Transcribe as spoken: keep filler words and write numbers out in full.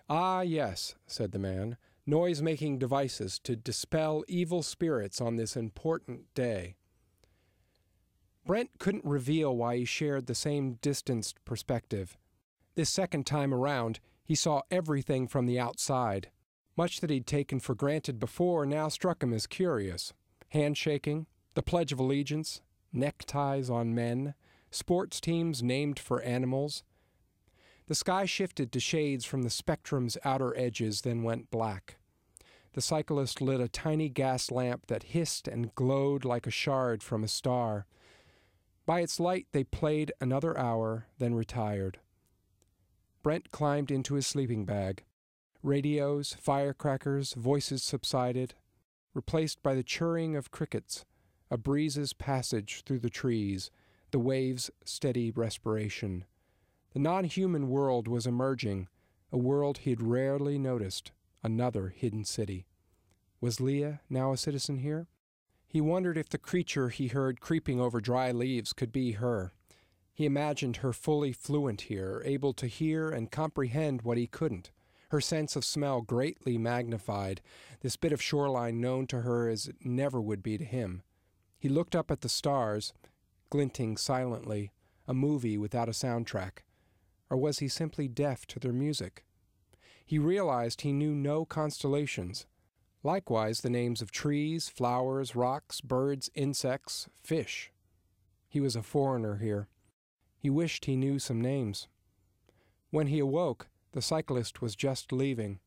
"Ah, yes," said the man, "noise-making devices to dispel evil spirits on this important day." Brent couldn't reveal why he shared the same distanced perspective. This second time around, he saw everything from the outside. Much that he'd taken for granted before now struck him as curious. Handshaking, the Pledge of Allegiance, neckties on men, sports teams named for animals. The sky shifted to shades from the spectrum's outer edges, then went black. The cyclist lit a tiny gas lamp that hissed and glowed like a shard from a star. By its light they played another hour, then retired. Brent climbed into his sleeping bag. Radios, firecrackers, voices subsided, replaced by the chirring of crickets, a breeze's passage through the trees, the waves' steady respiration. The non-human world was emerging, a world he'd rarely noticed, another hidden city. Was Leah now a citizen here? He wondered if the creature he heard creeping over dry leaves could be her. He imagined her fully fluent here, able to hear and comprehend what he couldn't, her sense of smell greatly magnified, this bit of shoreline known to her as it never would be to him. He looked up at the stars, glinting silently, a movie without a soundtrack. Or was he simply deaf to their music? He realized he knew no constellations. Likewise the names of trees, flowers, rocks, birds, insects, fish. He was a foreigner here. He wished he knew some names. When he awoke, the cyclist was just leaving.